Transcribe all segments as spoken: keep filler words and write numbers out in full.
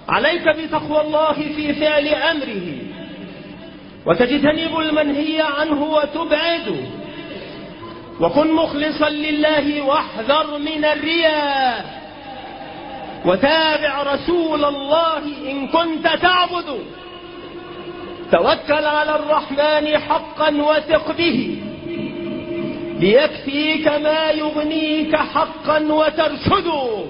عليك بتقوى الله في فعل أمره، وتجتنب المنهي عنه وتبعده، وكن مخلصا لله واحذر من الرياء، وتابع رسول الله إن كنت تعبد. توكل على الرحمن حقا وثق به، ليكفيك ما يغنيك حقا وترشد.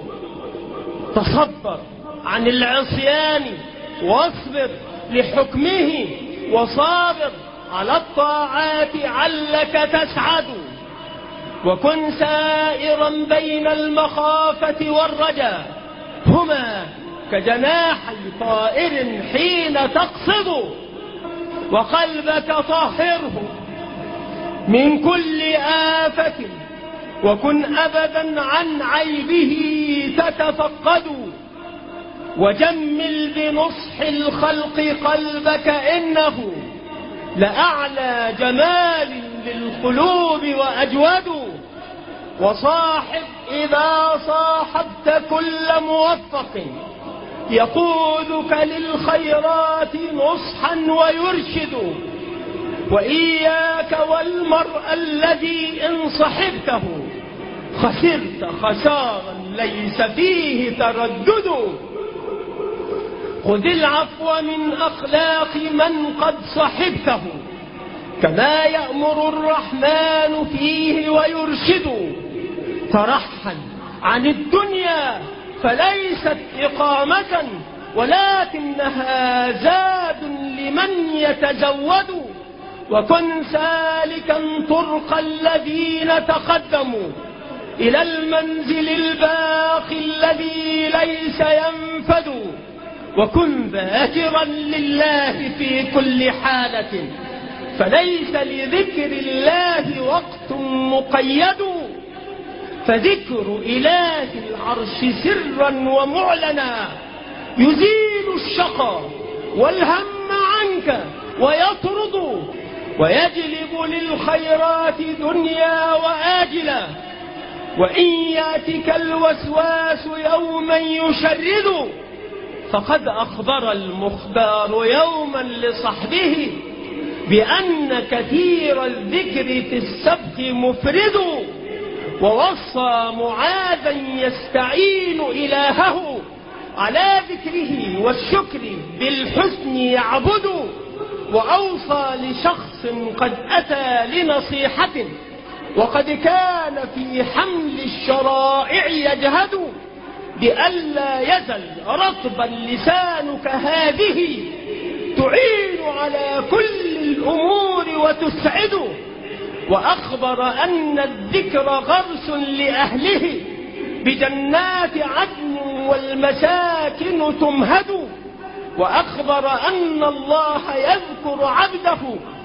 تصبر عن العصيان واصبر لحكمه، وصابر على الطاعات علك تسعد. وكن سائرا بين المخافة والرجاء، هما كجناحي طائر حين تقصد. وقلبك طهره من كل آفة، وكن أبدا عن عيبه تتفقد. وجمل بنصح الخلق قلبك، إنه لأعلى جمال للقلوب وأجود. وصاحب إذا صاحبت كل موفق، يقودك للخيرات نصحا ويرشد. وإياك والمرء الذي إن صحبته خسرت خسارا ليس فيه تردد. خذ العفو من أخلاق من قد صحبته، كما يأمر الرحمن فيه ويرشد. ترحل عن الدنيا فليست إقامة، ولكنها زاد لمن يتزود. وكن سالكا طرق الذين تقدموا إلى المنزل الباقي الذي ليس ينفد. وكن ذاكرا لله في كل حالة، فليس لذكر الله وقت مقيد. فذكر إله العرش سرا ومعلنا يزيل الشقى والهم عنك ويطرد، ويجلب للخيرات دنيا وآجلا. وإن يأتك الوسواس يوما يشرد، فقد أخبر المخبار يوما لصحبه بأن كثير الذكر في السبق مفرد. ووصى معاذا يستعين إلهه على ذكره والشكر بالحسن يعبد. وأوصى لشخص قد أتى لنصيحة، وقد كان في حمل الشرائع يجهد، بألا يزل رطبا لسانك هذه، تعين على كل الأمور وتسعد. وأخبر أن الذكر غرس لأهله بجنات عدن والمساكن تمهد. وأخبر أن الله يذكر عبده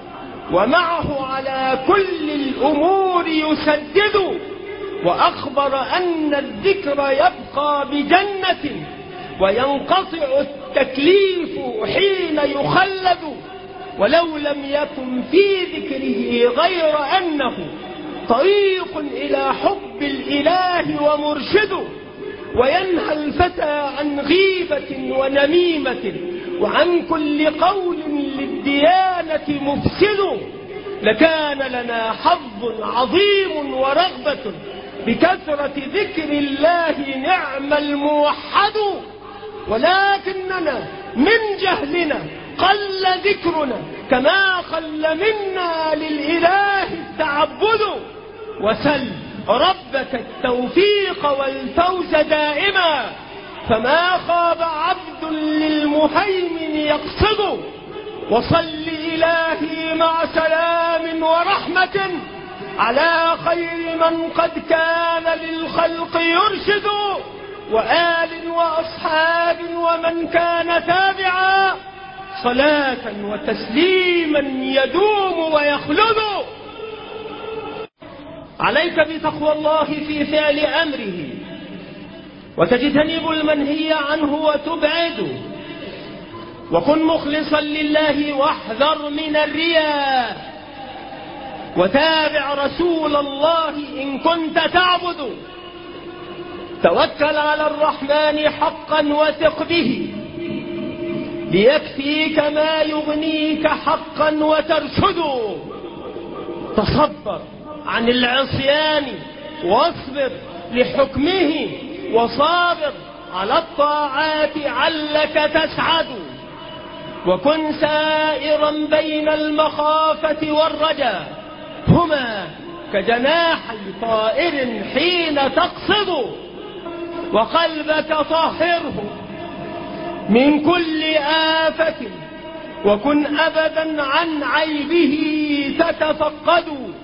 ومعه على كل الأمور يسدد. وأخبر أن الذكر يبقى بجنة، وينقطع التكليف حين يخلد. ولو لم يكن في ذكره غير أنه طريق إلى حب الإله ومرشد. وينهى الفتى عن غيبة ونميمة، وعن كل قول للديانة مفسد. لكان لنا حظ عظيم ورغبة بكثرة ذكر الله نعم الموحد، ولكننا من جهلنا قل ذكرنا، كما قل منا للإله التعبد. وسل ربك التوفيق والفوز دائما، فما خاب عبد للمهيمن يقصد. وصل إلهي مع سلام ورحمة على خير من قد كان للخلق يرشد، وآل وأصحاب ومن كان تابعا، صلاة وتسليما يدوم ويخلد. عليك بتقوى الله في فعل أمره، وتجتنب المنهي عنه وتبعده، وكن مخلصا لله واحذر من الرياء، وتابع رسول الله إن كنت تعبد. توكل على الرحمن حقا وثق به، ليكفيك ما يغنيك حقا وترشد. تصبر عن العصيان واصبر لحكمه، وصابر على الطاعات علك تسعد. وكن سائرا بين المخافة والرجاء، هما كجناحي طائر حين تقصد. وقلبك طهره من كل آفة، وكن أبدا عن عيبه تتفقد.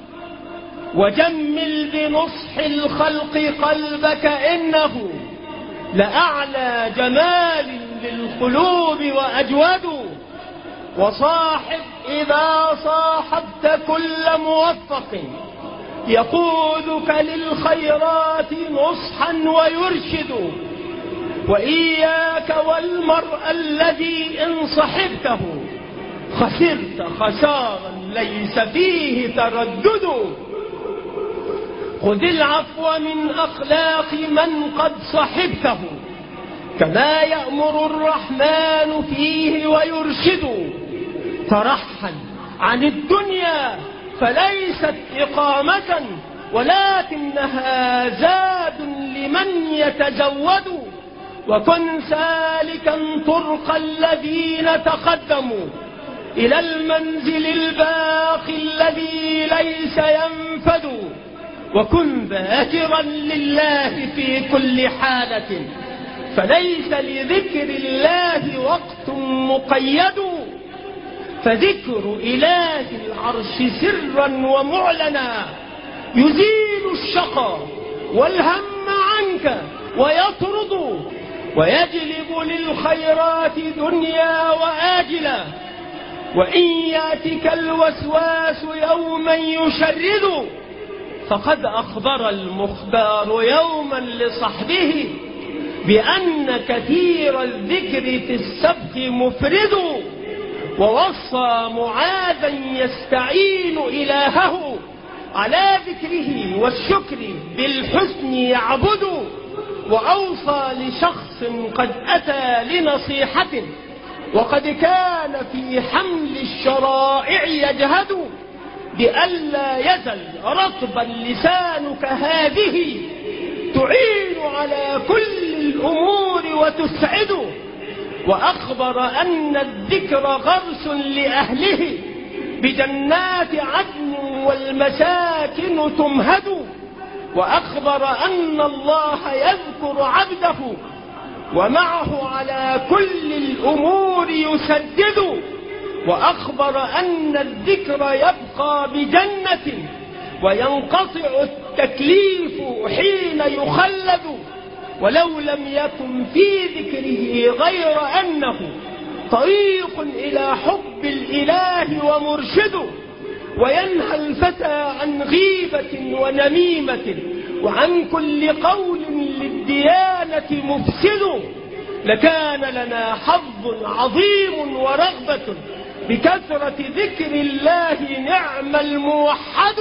وجمل بنصح الخلق قلبك، إنه لأعلى جمال للقلوب وأجود. وصاحب إذا صاحبت كل موفق، يقودك للخيرات نصحا ويرشد. وإياك والمرء الذي إن صحبته خسرت خسارا ليس فيه تردد. خذ العفو من أخلاق من قد صحبته، كما يأمر الرحمن فيه ويرشد. ترحل عن الدنيا فليست إقامة، ولكنها زاد لمن يتزود. وكن سالكا طرق الذين تقدموا إلى المنزل الباقي الذي ليس ينفد. وكن ذاكرا لله في كل حالة، فليس لذكر الله وقت مقيد. فذكر إله العرش سرا ومعلنا يزيل الشقى والهم عنك ويطرد، ويجلب للخيرات دنيا وآجلا. وإن ياتك الوسواس يوما يشرد، فقد أخبر المختار يوما لصحبه بأن كثير الذكر في السبق مفرد. ووصى معاذا يستعين إلهه على ذكره والشكر بالحسن يعبد. وأوصى لشخص قد أتى لنصيحة وقد كان في حمل الشرائع يجهد، بألا يزل رطبا لسانك هذه تعين على كل الأمور وتسعد. وأخبر أن الذكر غرس لأهله بجنات عدن والمساكن تمهد. وأخبر أن الله يذكر عبده ومعه على كل الأمور يسدد. وأخبر أن الذكر يبقى بجنة وينقطع التكليف حين يخلد. ولو لم يكن في ذكره غير أنه طريق إلى حب الإله ومرشد، وينهى الفتى عن غيبة ونميمة وعن كل قول للديانة مفسد. لكان لنا حظ عظيم ورغبة بكثرة ذكر الله نعم الموحد،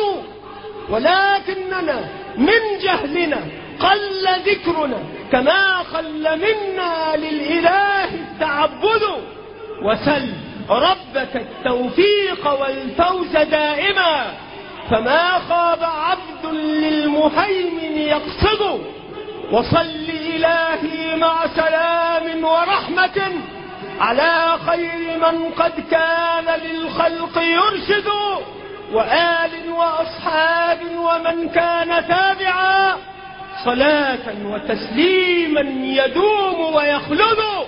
ولكننا من جهلنا قل ذكرنا كما قل منا للإله التعبد. وسل ربك التوفيق والفوز دائما، فما خاب عبد للمهيمن يقصد. وصل إلهي مع سلام ورحمة على خير من قد كان للخلق يرشد، وآل وأصحاب ومن كان تابعا، صلاة وتسليما يدوم ويخلد.